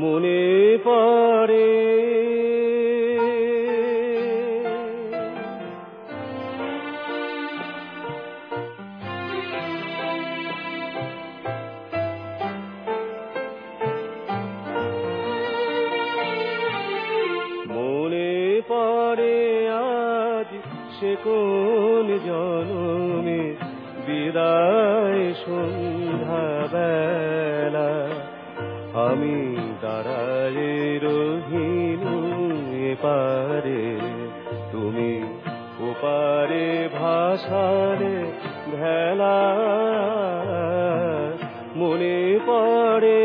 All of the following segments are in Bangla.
মনে পড়ে আজ সে কোন জনমে বিদায় সন্ধ্যা বেলা আমি দাঁড়ায়ে রহিনু এপারে তুমি ওপারে ভাসালে ভেলা মনে পড়ে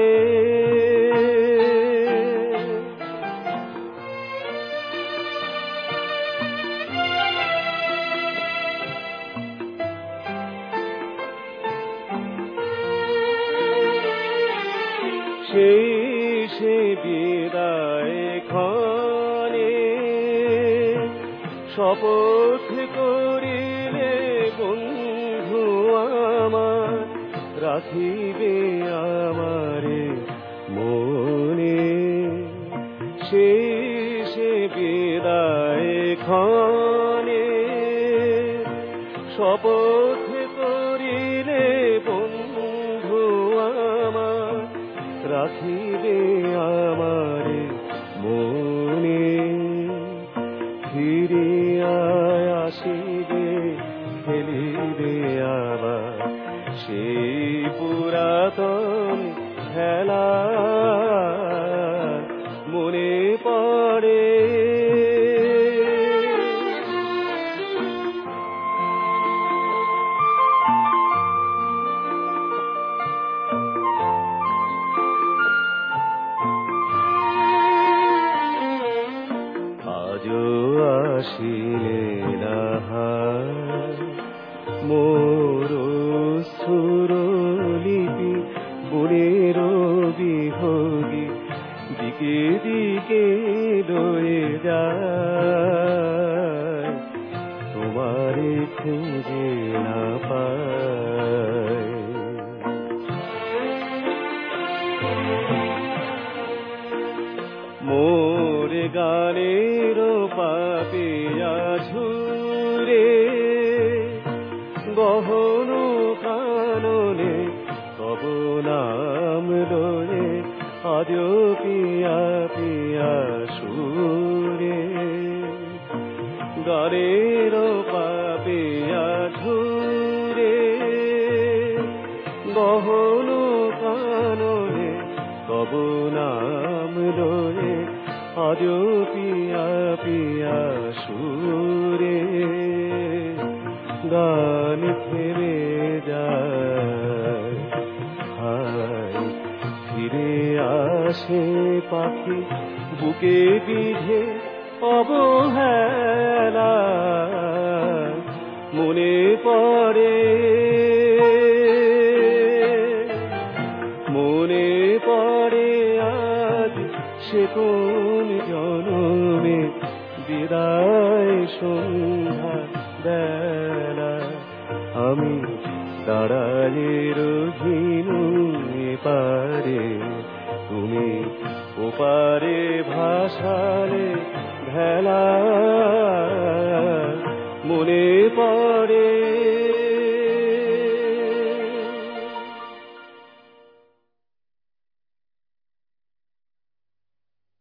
সেই সে বিদায় ক্ষণে শপথ করিলে বন্ধু আমার রাখিবে আমারে মনে সেই সে বিদায় ক্ষণে শপথ করিলে বন্ধু আমার রাখিবে আমারে মনে ফিরিয়া আসিবে ফেলিবে আবার সেই পুরাতন খেলা মনে পড়ে আসিলে না মোর সুরলিপি বুড়ের বিভোগী দিকে দিকে লয়ে যায় তোমারে খুঁজে না পায় মোর গানের পাপিয়া ঝুরে গহন কাননে তব নাম লয়ে আজ পিয়া পিয়া সুরে গানের পাপিয়া ঝুরে গহন কাননে তব নাম লয়ে আজ পিয়া পিয়া সুরে গান থেমে যায় হায় ফিরে আসে পাখি বুকে বিধে অবহেলা মনে পড়ে মনে পড়ে আজ সে কোন জনমে বিদায় সন্ধ্যা বেলা আমি দাঁড়ায়ে রহিনু এপারে তুমি ওপারে ভাসালে ভেলা মনে পড়ে